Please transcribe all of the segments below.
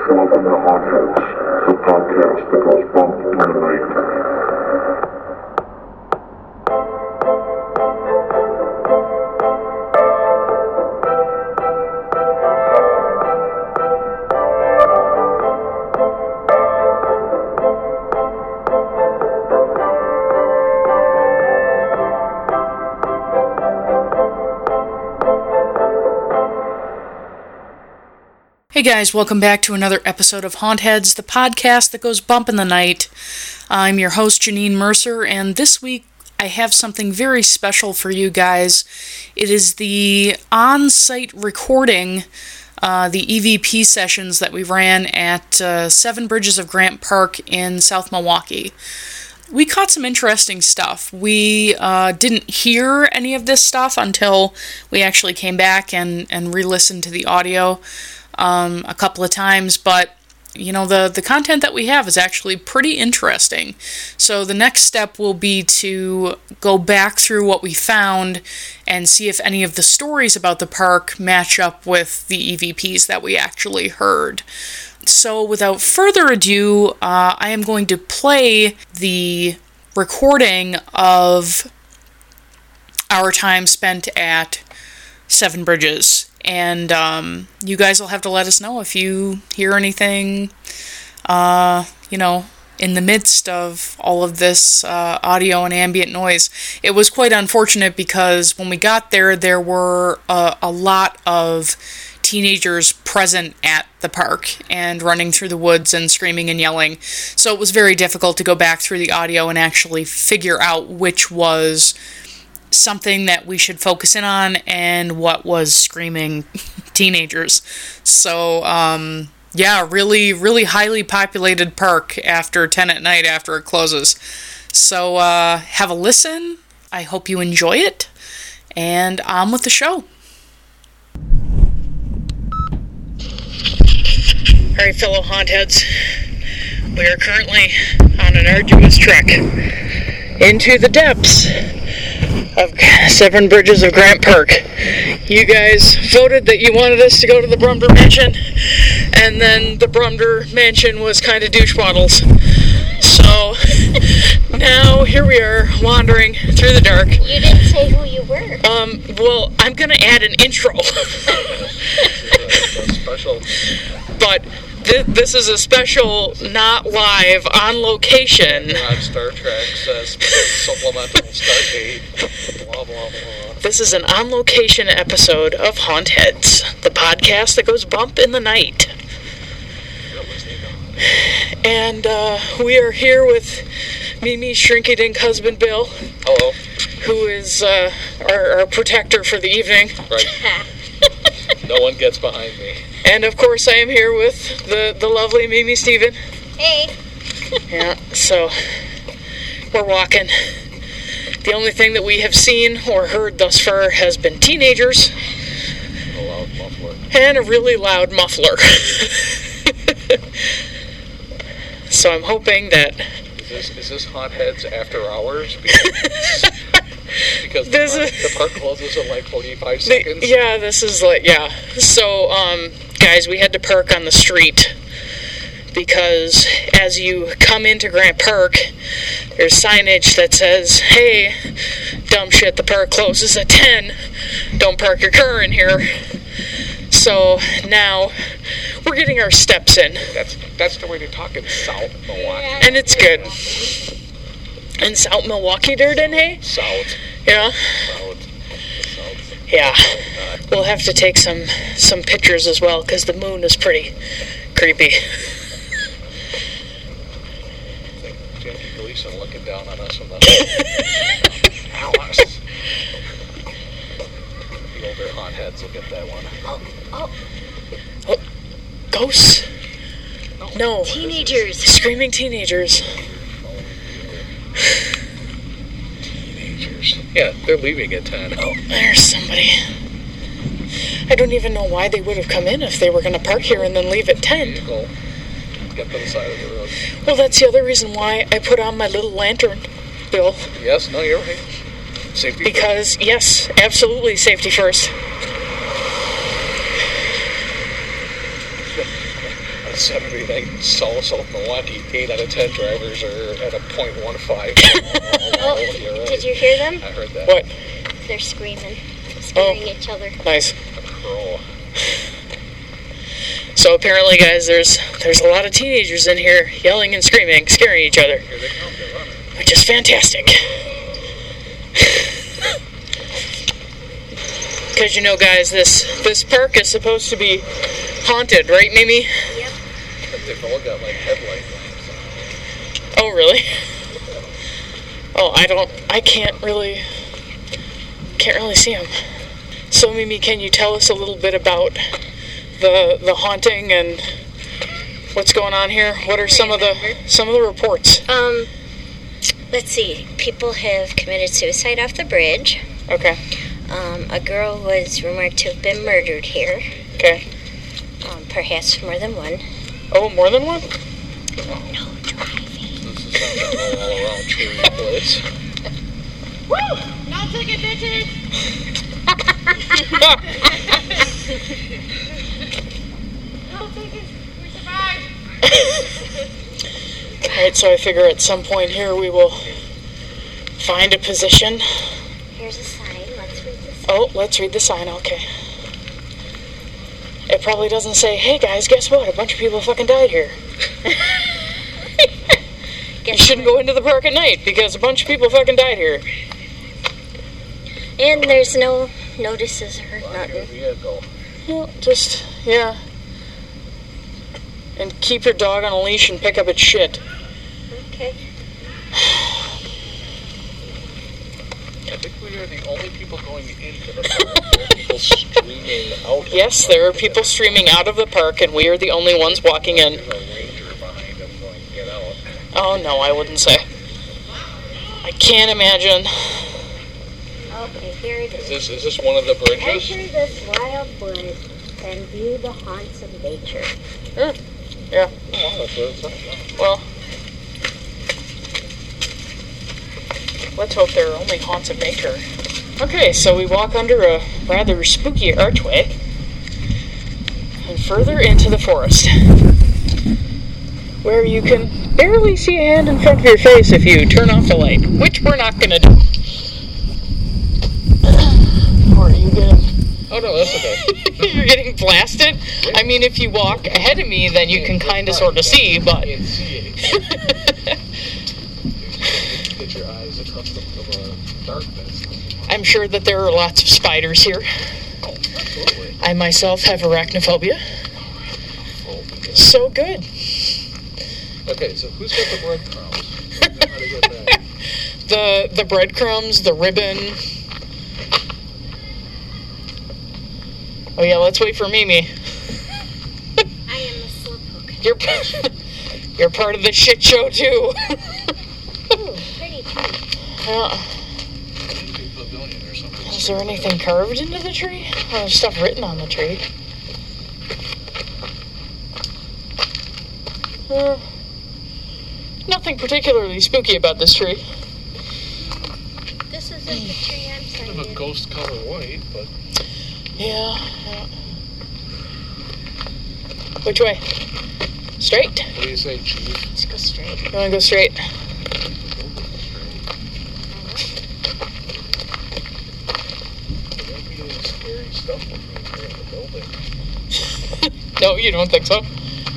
Welcome to Hauntheads, the podcast that goes bump in the night. Hey guys, welcome back to another episode of Hauntheads, the podcast that goes bump in the night. I'm your host, Janine Mercer, and this week I have something very special for you guys. It is the on-site recording, the EVP sessions that we ran at Seven Bridges of Grant Park in South Milwaukee. We caught some interesting stuff. We didn't hear any of this stuff until we actually came back and re-listened to the audio a couple of times, but you know, the content that we have is actually pretty interesting. So the next step will be to go back through what we found and see if any of the stories about the park match up with the EVPs that we actually heard. So without further ado, I am going to play the recording of our time spent at Seven Bridges. And you guys will have to let us know if you hear anything, in the midst of all of this audio and ambient noise. It was quite unfortunate because when we got there, there were a lot of teenagers present at the park and running through the woods and screaming and yelling. So it was very difficult to go back through the audio and actually figure out which was something that we should focus in on and what was screaming teenagers. So, really, really highly populated park after 10 at night after it closes. So, have a listen. I hope you enjoy it. And on with the show. Alright, fellow Hauntheads. We are currently on an arduous trek into the depths of Seven Bridges of Grant Park. You guys voted that you wanted us to go to the Brumder Mansion, and then the Brumder Mansion was kind of douche bottles. So now here we are wandering through the dark. You didn't say who you were. Well, I'm gonna add an intro. Special. But this is a special, not live, on location. On Star Trek says supplemental start date, blah, blah, blah. This is an on-location episode of Hauntheads, the podcast that goes bump in the night. And we are here with Mimi's shrinky-dink husband, Bill. Hello. Who is our protector for the evening. Right. No one gets behind me. And of course I am here with the lovely Mimi Steven. Hey. Yeah, so we're walking. The only thing that we have seen or heard thus far has been teenagers. A loud muffler. And a really loud muffler. So I'm hoping that... Is this Hauntheads after hours? Because the park closes in like 45 seconds? Yeah, this is like, yeah. So, guys, we had to park on the street because as you come into Grant Park, there's signage that says, hey, dumb shit, the park closes at 10. Don't park your car in here. So now we're getting our steps in. That's the way to talk in South Milwaukee. And it's good. In South Milwaukee, there, didn't he? South. Yeah? South. Yeah. We'll have to take some pictures as well, because the moon is pretty creepy. Jackie Gleason looking down on us from the the older Hauntheads will get that one. Oh, ghosts? No. Teenagers. Screaming teenagers. Teenagers. Yeah, they're leaving at 10. Oh, there's somebody. I don't even know why they would have come in if they were going to park here and then leave at 10. Vehicle. Get to the side of the road. Well, that's the other reason why I put on my little lantern, Bill. Yes, no, you're right. Safety Because, yes, absolutely, safety first. On Saturday night in South Milwaukee, 8 out of 10 drivers are at a .15. Oh, did you hear them? I heard that. What? They're screaming, scaring each other. Nice. A crow. So apparently, guys, there's a lot of teenagers in here yelling and screaming, scaring each other, Here they come, they're running. which is fantastic. Because guys, this park is supposed to be haunted, right, Mimi? Yep. But they've all got like headlight lamps on. Oh, really? Oh, I can't really see them. So, Mimi, can you tell us a little bit about the haunting and what's going on here? What are some of the reports? Let's see. People have committed suicide off the bridge. Okay. A girl was rumored to have been murdered here. Okay. Perhaps more than one. Oh, more than one? No driving. This is an all-around tree place. Woo! No ticket, bitches! No tickets. We survived. Alright, so I figure at some point here we will find a position. Here's a sign. Let's read this. Oh, let's read the sign, okay. It probably doesn't say, hey guys, guess what? A bunch of people fucking died here. You shouldn't go into the park at night because a bunch of people fucking died here. And there's no notices or nothing. Vehicle. Well, just, yeah. And keep your dog on a leash and pick up its shit. Okay. I think we are the only people going into the park. There are people streaming out. Yes, there are people streaming out of the park, and we are the only ones walking in. There's a ranger behind them going, get out. Oh, no, I wouldn't say. I can't imagine. Okay, here it is. Is this one of the bridges? Enter this wild wood and view the haunts of nature. Yeah, Oh, that's what it's like. well, let's hope there are only haunts of nature. Okay, so we walk under a rather spooky archway and further into the forest, where you can barely see a hand in front of your face if you turn off the light, which we're not going to do. Or are you getting... Oh, no, that's okay. You're getting blasted? I mean, if you walk ahead of me, then you can kind of sort of see, but... You can't see anything. Get your eyes accustomed to the darkness. I'm sure that there are lots of spiders here. Oh, absolutely. I myself have arachnophobia. So good. Okay, so who's got the breadcrumbs? We know how to get that. The breadcrumbs, the ribbon. Oh yeah, let's wait for Mimi. I am a slowpoke. You're part of the shit show too. Ooh, pretty tree. Pavilion or something. Is there anything carved into the tree? Oh, there's stuff written on the tree. Nothing particularly spooky about this tree. This isn't the tree I'm Kind signed of a in. ghost color white, but Yeah. Which way? Straight? what do you say, Chief? Let's go straight. You want to go straight? There'll be any scary stuff when we're in the building. No, you don't think so?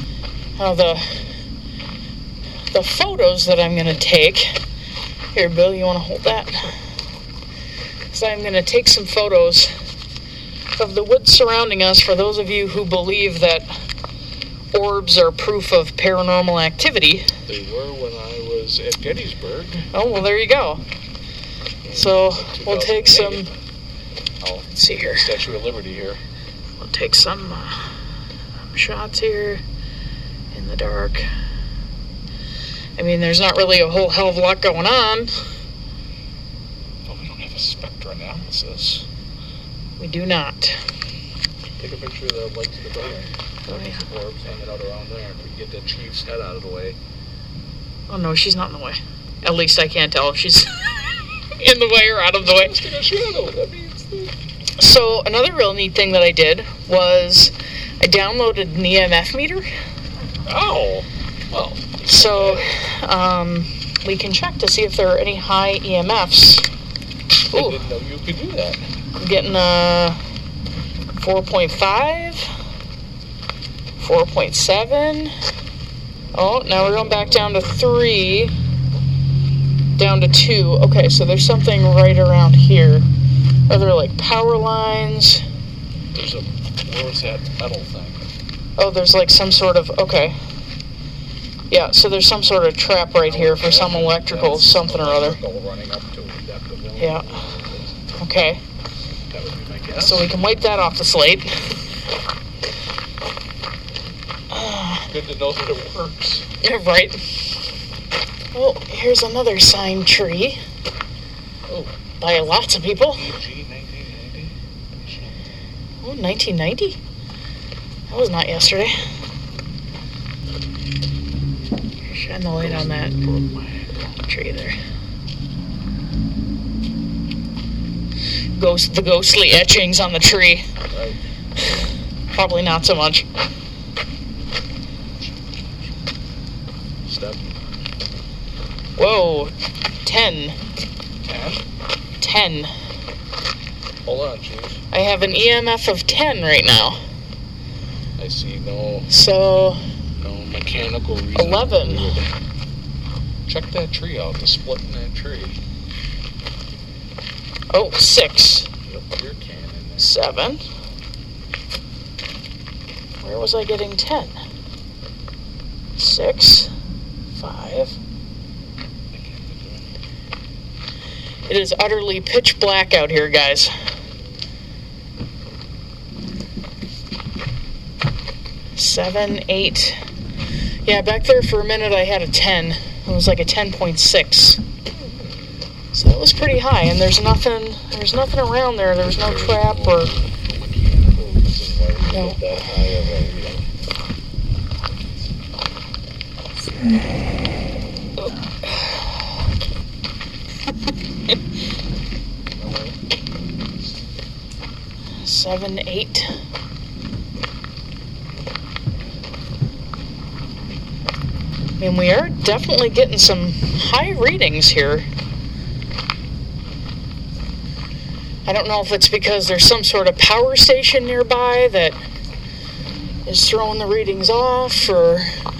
The photos that I'm going to take... Here, Bill, you want to hold that? So I'm going to take some photos of the woods surrounding us for those of you who believe that orbs are proof of paranormal activity. They were when I was at Gettysburg. Oh, well, there you go. So we'll take some... 2008. Let's see here. Statue of Liberty here. We'll take some shots here in the dark. I mean, there's not really a whole hell of a lot going on. But we don't have a spectra analysis. We do not. Take a picture of the lights of the building. Oh, yeah. Some orbs hanging out around there. If we can get the Chief's head out of the way. Oh, no, she's not in the way. At least I can't tell if she's in the way or out of the way. Just in a shadow. That means the... So, another real neat thing that I did was I downloaded an EMF meter. Oh, well. So, we can check to see if there are any high EMFs. I Ooh, didn't know you could do that. I'm getting a 4.5, 4.7. Oh, now we're going back down to 3, down to 2. Okay, so there's something right around here. Are there like power lines? There's where was that metal thing? Oh, there's like some sort of, okay. Yeah, so there's some sort of trap right here for some electrical something or other. Running up to a depth of Yeah. Okay. That would be my guess. So we can wipe that off the slate. Good to know that it works. Right. Well, here's another signed tree Oh, by lots of people. EG 1990. Oh, 1990? That was not yesterday. Shine the light on that tree there. The ghostly etchings on the tree. Right. Probably not so much. Step. Whoa, 10. 10. 10. Hold on, Chief. I have an EMF of 10 right now. I see no So, mechanical reason. 11. Check that tree out, the split in that tree. oh, 6. Yep, your cannon. 7. Where was I getting 10? 6. 5. It is utterly pitch black out here, guys. Seven, 8. Yeah, back there for a minute I had a 10. It was like a 10.6. So that was pretty high, and there's nothing around there. There was no trap or Mechanical reason why we No. get that high of a reading. Seven, 8. I mean, we are definitely getting some high readings here. I don't know if it's because there's some sort of power station nearby that is throwing the readings off, or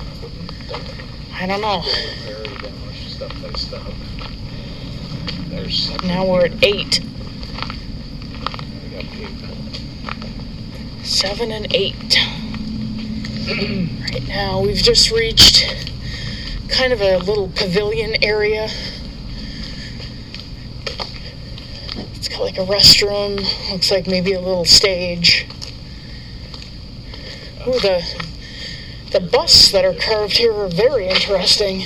I don't know. Very damage, step by step. There's something. Now we're at 8. We got pavement. 7 and 8. Right now, we've just reached kind of a little pavilion area. It's got like a restroom. Looks like maybe a little stage. Ooh, the busts that are carved here are very interesting.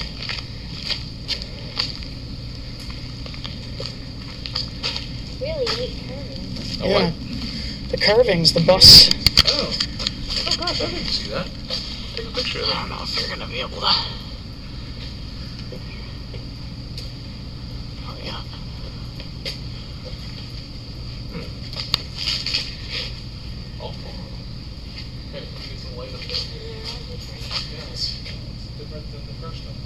Really neat curve. Oh, Yeah, what? the carvings, the busts. Oh. Oh gosh, I didn't see that. Take a picture of I that. don't know if you're gonna be able to. Oh yeah. Oh. Okay, get some light up there. Yeah, it's different than the first one.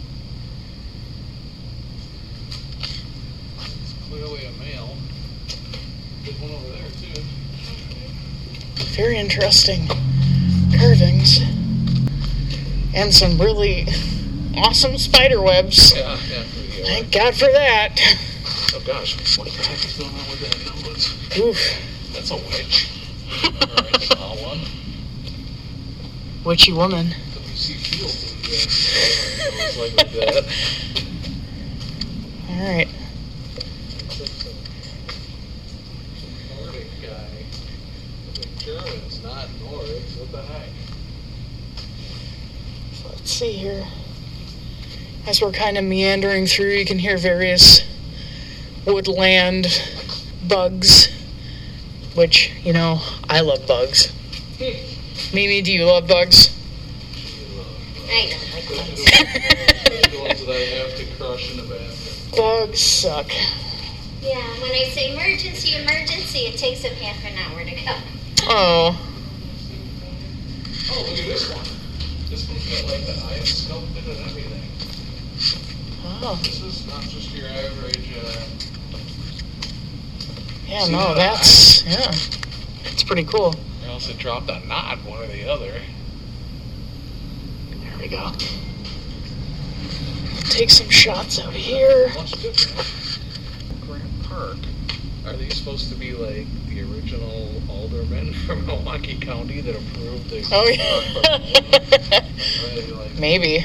It's clearly a male. There's one over there too. Very interesting carvings. And some really awesome spider webs. Yeah, yeah. Pretty Thank God for that. Oh gosh, what the heck is going on with that nose? Oof. That's a witch. Alright, saw one. Witchy woman. WC Fields is like that. Alright. Nordic guy. Like Germans, not Nordics. What the heck? So let's see here. As we're kind of meandering through, you can hear various woodland bugs. Which, you know, I love bugs. Mimi, do you love bugs? I don't like bugs. The ones that I have to crush in the bathroom. Bugs suck. Yeah, when I say emergency, emergency, it takes them half an hour to go. Oh, Oh, look at this one. This one's got like the eyes sculpted and everything. Oh. This is not just your average, Yeah, See no, that that's, yeah. It's pretty cool. or else it dropped a knot, one or the other. There we go. Take some shots out here. Much different. Grant Park. Are these supposed to be like the original aldermen from Milwaukee County that approved the Oh, yeah. Really, like, Maybe.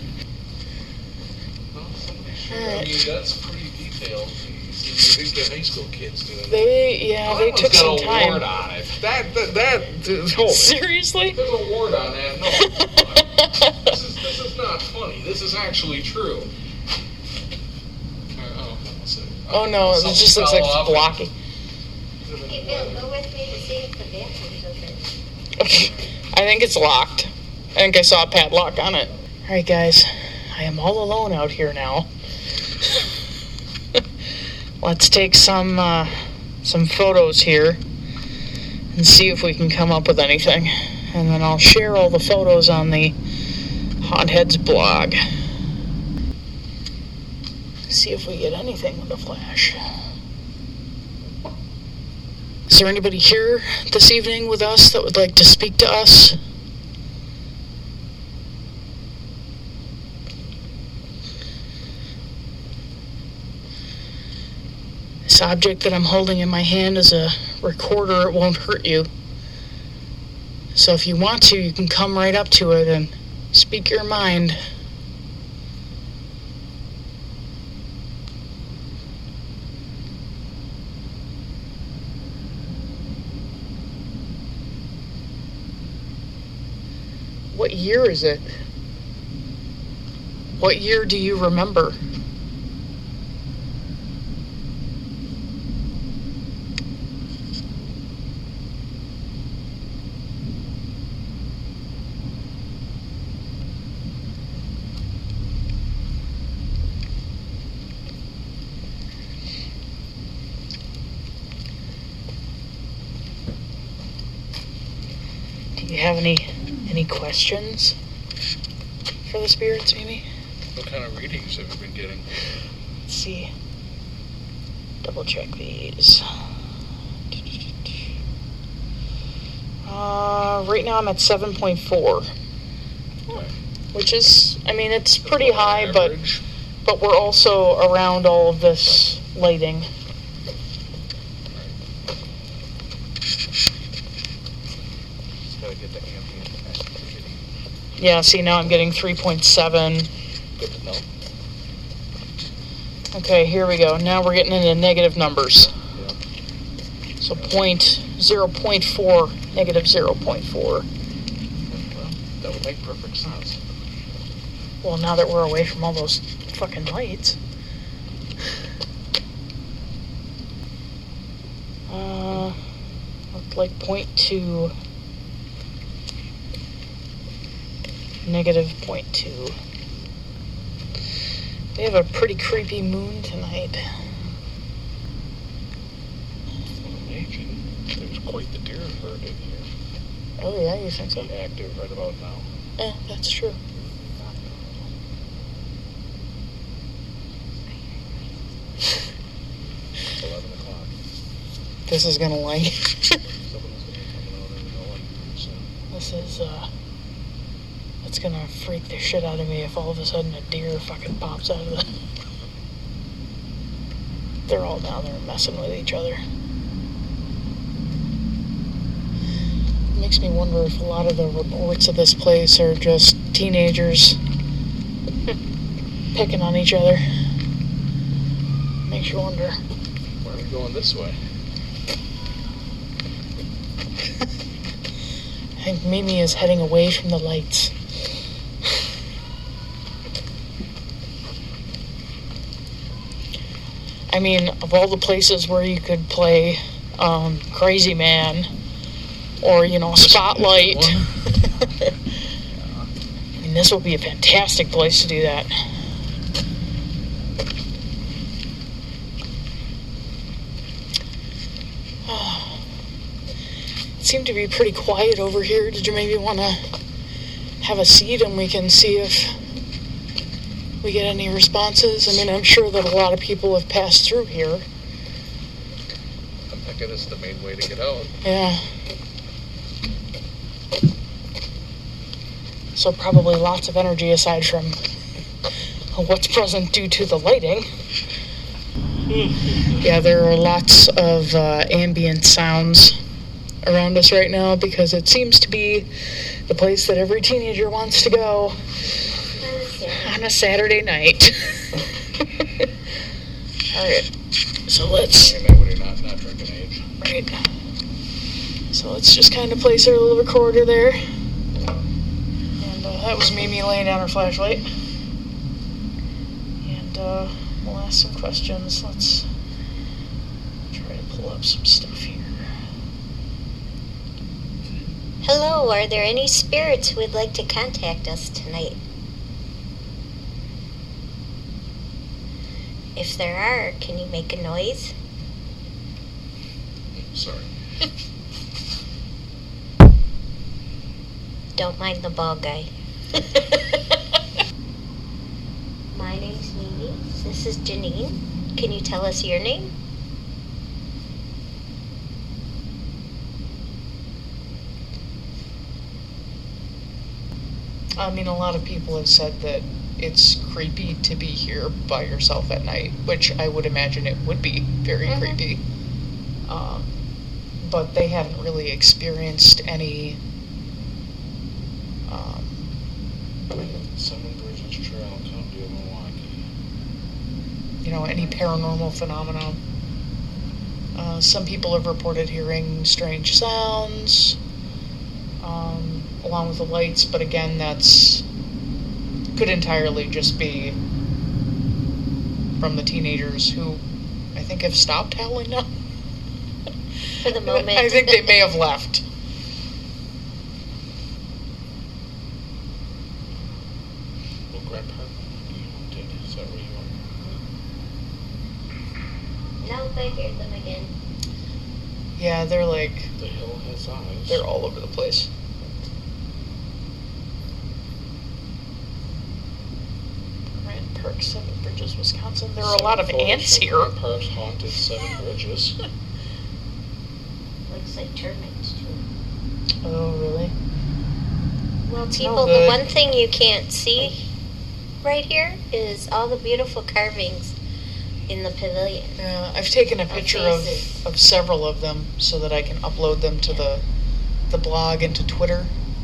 well, somebody should. I Alright. mean, that's pretty detailed. You see, you get high school kids doing that. They took some That one's got a wart time. on it. That hold it. Seriously? There's a wart on that. No. This is not funny. This is actually true. Oh no, it just looks like it's blocky. Hey, Bill, go with me to see if the bathroom's open. Okay, I think it's locked. I think I saw a padlock on it. Alright guys, I am all alone out here now. Let's take some photos here and see if we can come up with anything. And then I'll share all the photos on the Hotheads blog. See if we get anything with a flash. Is there anybody here this evening with us that would like to speak to us? This object that I'm holding in my hand is a recorder. It won't hurt you. So if you want to, you can come right up to it and speak your mind. What year is it? What year do you remember? Do you have any questions for the spirits, maybe? What kind of readings have you been getting? Let's see. Double check these. Right now I'm at 7.4, Okay. which is, I mean, it's pretty high, but Average? we're also around all of this lighting. Just gotta get the ambient activity. Yeah, see, now I'm getting 3.7. Good to know. Okay, here we go. Now we're getting into negative numbers. Yeah. So 0.4, negative 0.4. Well, that would make perfect sense. Well, now that we're away from all those fucking lights. Looked like 0.2. Negative 0.2. We have a pretty creepy moon tonight. Imagine. There's quite the deer herd in here. Oh yeah, you think so? Active right about now. That's true. It's 11 o'clock. This is gonna like. Someone's gonna be coming out and going soon. This is it's gonna freak the shit out of me if all of a sudden a deer fucking pops out of the. They're all down there messing with each other. Makes me wonder if a lot of the reports of this place are just teenagers picking on each other. Makes you wonder. Why are we going this way? I think Mimi is heading away from the lights. I mean, of all the places where you could play Crazy Man or, Spotlight, I mean, this would be a fantastic place to do that. It seemed to be pretty quiet over here. Did you maybe want to have a seat and we can see if we get any responses. I mean, I'm sure that a lot of people have passed through here. I'm thinking it's the main way to get out. Yeah. So probably lots of energy aside from what's present due to the lighting. Yeah, there are lots of ambient sounds around us right now because it seems to be the place that every teenager wants to go on a Saturday night. Alright, so let's... When you're not drinking age. Right. So let's just kind of place our little recorder there. And that was Mimi laying down her flashlight. And we'll ask some questions. Let's try to pull up some stuff here. Hello, are there any spirits who would like to contact us tonight? If there are, can you make a noise? Sorry. Don't mind the ball guy. My name's Mimi. This is Janine. Can you tell us your name? I mean, a lot of people have said that it's creepy to be here by yourself at night, which I would imagine it would be very creepy. But they haven't really experienced any Seven Bridges Trail, County of Milwaukee. any paranormal phenomenon. Some people have reported hearing strange sounds, along with the lights, but again, that's could entirely just be from the teenagers who I think have stopped howling now. For the moment. I think they may have left. Well, Grant Park, you did. Is that where you are? No, I heard them again. Yeah, they're like, The hill has eyes. they're all over the place. Grant Park, Seven Bridges, Wisconsin. There are a lot of ants here. Grant Park's haunted Seven Bridges. Looks like termites, too. Oh, really? Well, people, good. the one thing you can't see right here is all the beautiful carvings in the pavilion. Yeah, I've taken a picture faces. of several of them so that I can upload them to the blog and to Twitter.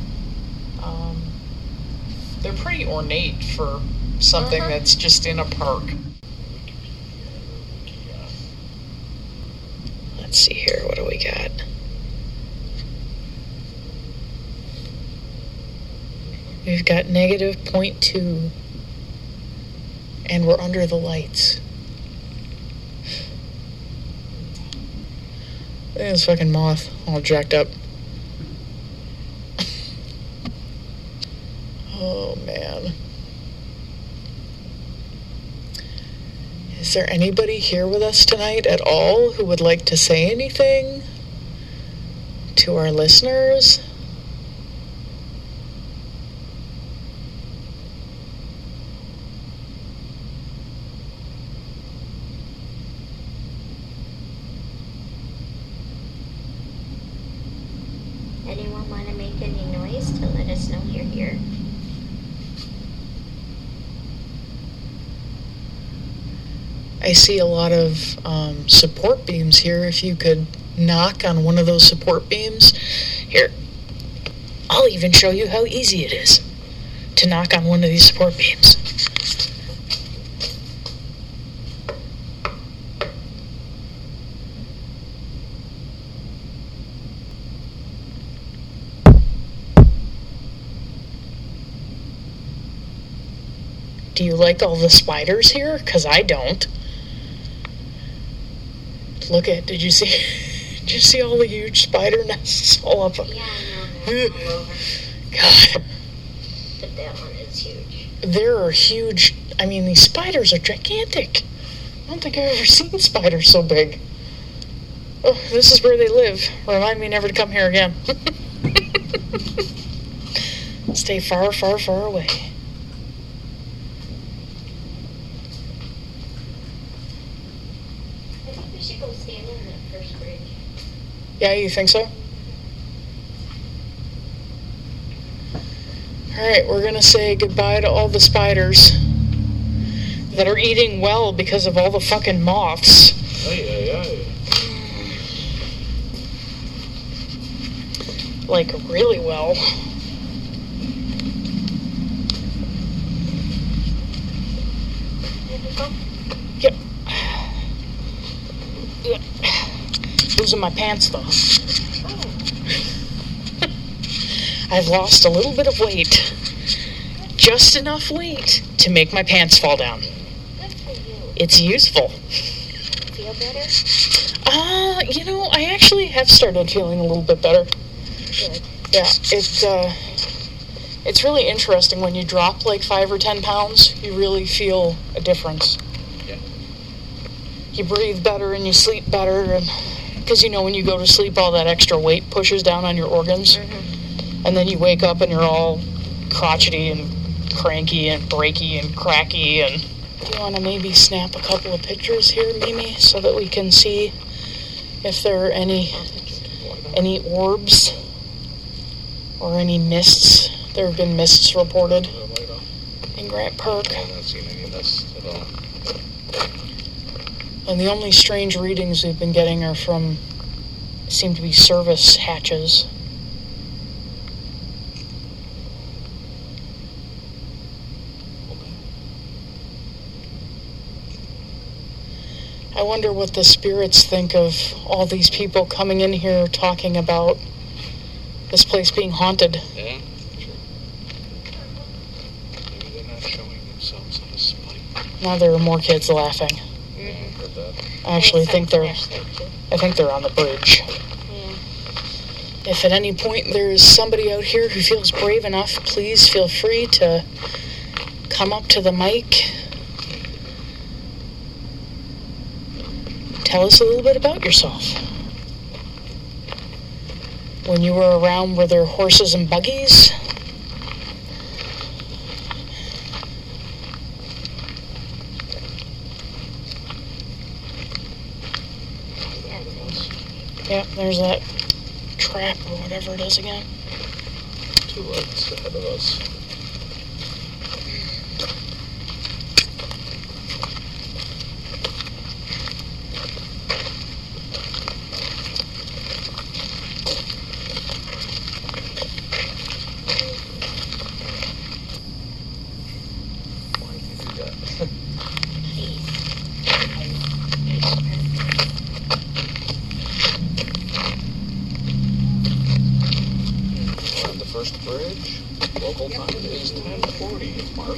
They're pretty ornate for something that's just in a park. Let's see here, what do we got? We've got -0.2, and we're under the lights. This fucking moth, all jacked up. Oh, man. Is there anybody here with us tonight at all who would like to say anything to our listeners? Anyone want to make any noise to let us know you're here? I see a lot of support beams here. If you could knock on one of those support beams. Here, I'll even show you how easy it is to knock on one of these support beams. Do you like all the spiders here? 'Cause I don't. Look at, did you see all the huge spider nests all up? Yeah, I know, they're all over. God, But that one is huge. there are huge, I mean, these spiders are gigantic. I don't think I've ever seen spiders so big. Oh, this is where they live. Remind me never to come here again. Stay far, far, far away. I think we should go stand on that first bridge. Yeah, you think so? Alright, we're gonna say goodbye to all the spiders that are eating well because of all the fucking moths. Aye, aye, aye. Like, really well. Yep. Losing my pants, though. I've lost a little bit of weight. Just enough weight to make my pants fall down. Good for you. It's useful. Feel better? I actually have started feeling a little bit better. Good. Yeah, it's really interesting when you drop like 5 or 10 pounds, you really feel a difference. Yeah. You breathe better and you sleep better, and because when you go to sleep, all that extra weight pushes down on your organs, and then you wake up and you're all crotchety and cranky and breaky and cracky. And do you want to maybe snap a couple of pictures here, Mimi, so that we can see if there are any orbs or any mists? There have been mists reported in Grant Park. I haven't seen any of this at all. And the only strange readings we've been getting are from, seem to be service hatches. I wonder what the spirits think of all these people coming in here talking about this place being haunted. Yeah, sure. Maybe they're not showing themselves on a spike. Now there are more kids laughing. Yeah, I heard that. I actually think they're on the bridge. Yeah. If at any point there's somebody out here who feels brave enough, please feel free to come up to the mic. Tell us a little bit about yourself. When you were around, were there horses and buggies? Yep, there's that trap or whatever it is again. 2 lights ahead of us. Why did you do that? On the first bridge, local time is 10:40. Mark.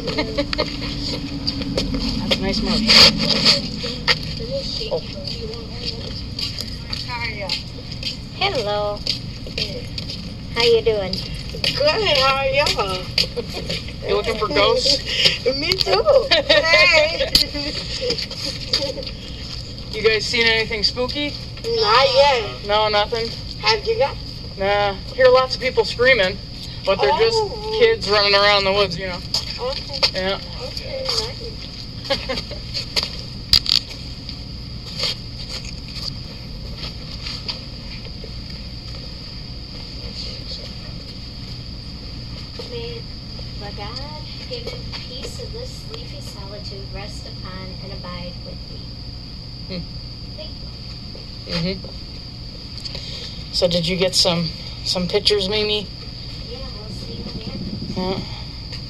That's a nice mark. Oh. Hello. How you doing? Good, how are y'all? You looking for ghosts? Me too. Hey. You guys seen anything spooky? Not yet. No, nothing? Have you got? Nah. Hear lots of people screaming, but they're just Oh. kids running around the woods, Okay. Yeah. Okay, nice. May the God-given peace of this leafy solitude rest upon and abide with thee. Thank you. So did you get some pictures, Mimi? Yeah, we'll see what happens. Yeah.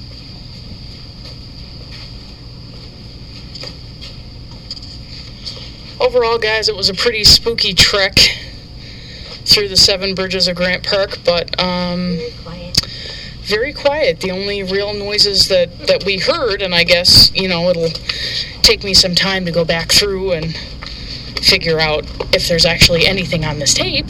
Overall, guys, it was a pretty spooky trek through the 7 bridges of Grant Park, but Very quiet. very quiet. The only real noises that we heard, and I guess, it'll take me some time to go back through and figure out if there's actually anything on this tape.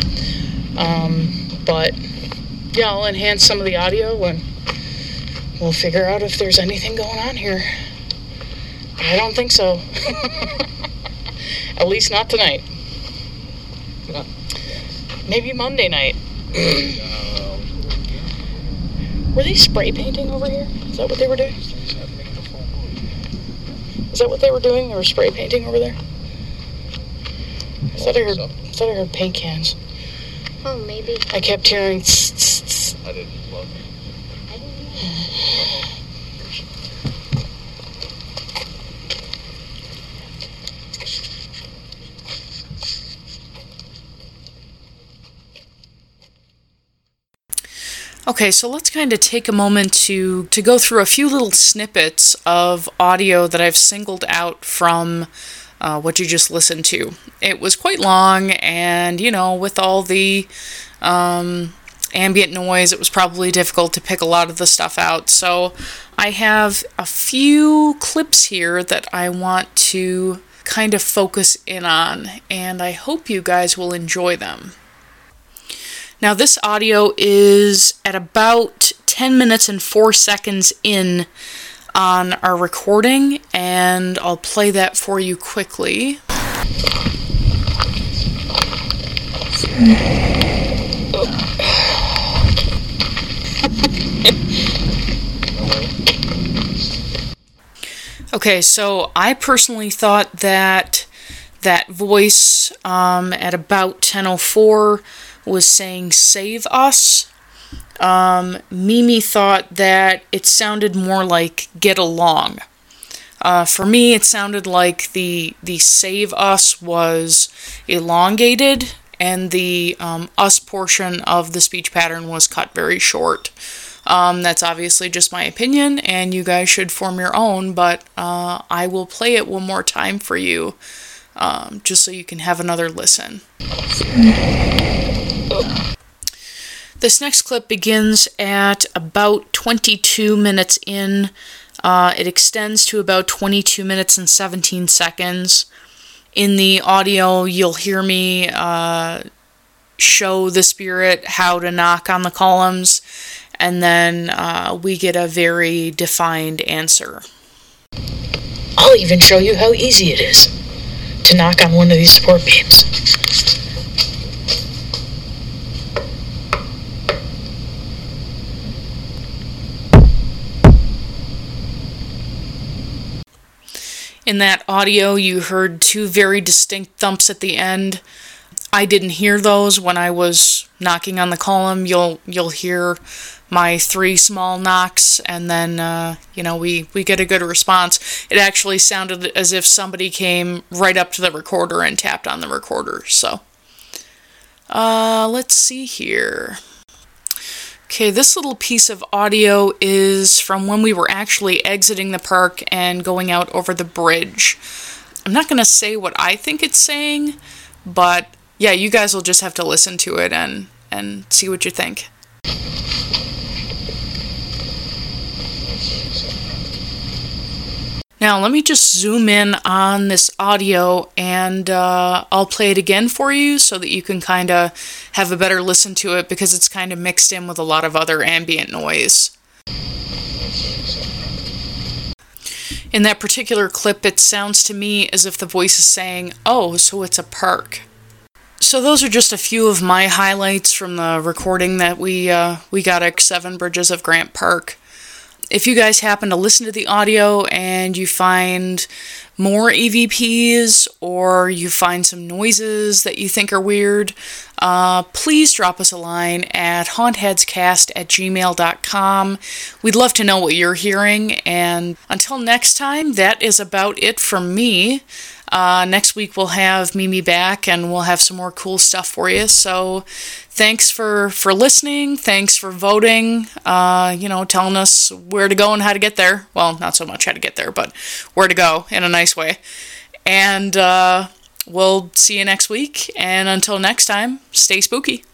But, yeah, I'll enhance some of the audio and we'll figure out if there's anything going on here. I don't think so. At least not tonight. Maybe Monday night. Were they spray painting over here? Is that what they were doing? Is that what they were doing? They were spray painting over there? I thought I heard paint cans. Oh, maybe. I kept hearing tss, tss, tss. I didn't look. I don't know. Okay, so let's kind of take a moment to go through a few little snippets of audio that I've singled out from what you just listened to. It was quite long, and, with all the ambient noise, it was probably difficult to pick a lot of the stuff out. So I have a few clips here that I want to kind of focus in on, and I hope you guys will enjoy them. Now, this audio is at about 10 minutes and 4 seconds in on our recording, and I'll play that for you quickly. Okay, so I personally thought that voice at about 10:04 was saying "save us." Mimi thought that it sounded more like "get along." For me, it sounded like the "save us" was elongated, and the "us" portion of the speech pattern was cut very short. That's obviously just my opinion, and you guys should form your own, but I will play it one more time for you, just so you can have another listen. This next clip begins at about 22 minutes in. It extends to about 22 minutes and 17 seconds. In the audio, you'll hear me show the spirit how to knock on the columns, and then we get a very defined answer. I'll even show you how easy it is to knock on one of these support beams. In that audio, you heard two very distinct thumps at the end. I didn't hear those when I was knocking on the column. You'll hear my 3 small knocks, and then we get a good response. It actually sounded as if somebody came right up to the recorder and tapped on the recorder. So let's see here. Okay, this little piece of audio is from when we were actually exiting the park and going out over the bridge. I'm not going to say what I think it's saying, but yeah, you guys will just have to listen to it and see what you think. Now, let me just zoom in on this audio, and I'll play it again for you so that you can kind of have a better listen to it, because it's kind of mixed in with a lot of other ambient noise. In that particular clip, it sounds to me as if the voice is saying, "Oh, so it's a park." So those are just a few of my highlights from the recording that we got at 7 Bridges of Grant Park. If you guys happen to listen to the audio and you find more EVPs, or you find some noises that you think are weird, please drop us a line at hauntheadscast@gmail.com. We'd love to know what you're hearing, and until next time, that is about it from me. Next week we'll have Mimi back, and we'll have some more cool stuff for you. So thanks for listening. Thanks for voting. Telling us where to go and how to get there. Well, not so much how to get there, but where to go in a nice way. And we'll see you next week. And until next time, stay spooky.